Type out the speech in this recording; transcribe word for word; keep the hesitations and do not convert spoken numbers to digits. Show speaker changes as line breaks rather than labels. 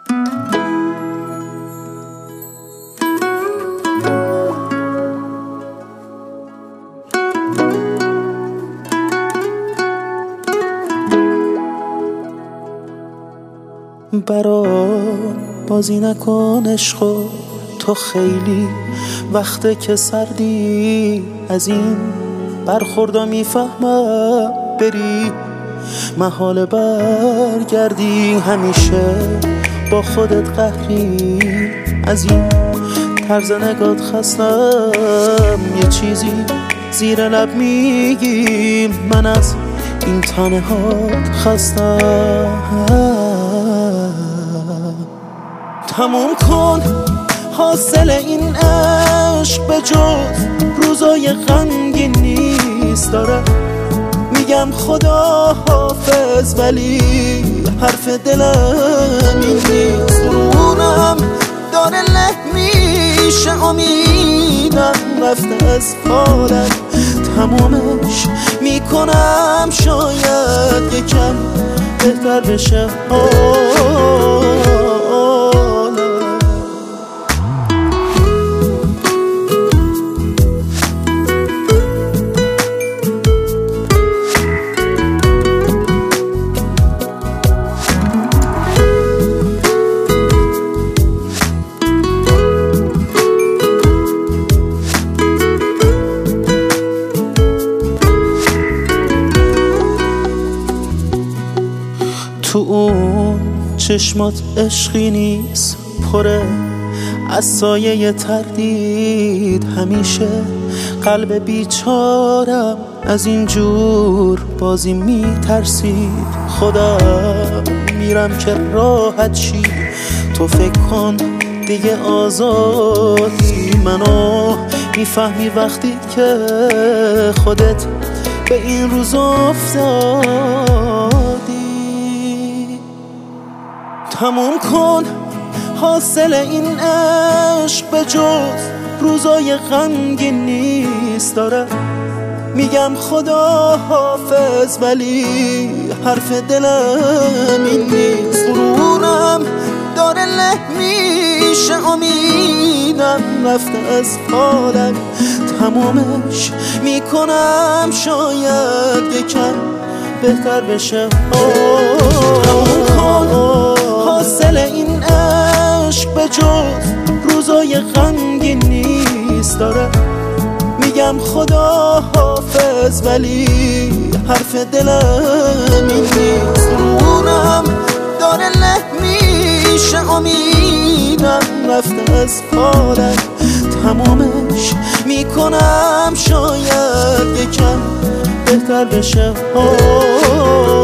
برا بازی نکن عشقو، تو خیلی وقته که سردی، از این برخوردا میفهمم بری محال برگردی. همیشه با خودت قهری، از این طرز نگات خستم، یه چیزی زیر لب میگی، من از این تنهات خستم. تموم کن حاصل این عشق، به جز روزای غمگین نیست. داره میگم خدا حافظ، ولی حرف دلم این نیست. رونم داره له میشه، امیدم رفته از حالم، تمومش میکنم شاید یکم بهتر بشه حالم. تو اون چشمات عشقی نیست، پره از سایه تردید. همیشه قلب بیچارم از اینجور بازی میترسید. خدا میرم که راحت شی، تو فکر کن دیگه آزادی. منو میفهمی وقتی که خودت به این روز افتادی. تموم کن حاصل این عشق، به جز روزای غمگین نیست. داره میگم خدا حافظ، ولی حرف دلم این نیست. رونم داره له میشه، امیدم رفته از حالم، تمامش میکنم شاید یکم بهتر بشه. تموم کن حاصل این عشق، به جز روزای غمگین نیست. داره میگم خدا حافظ، ولی حرف دلم این نیست. رونم داره له میشه، امیدم رفته از حالم، تمامش میکنم شاید یکم بهتر بشه.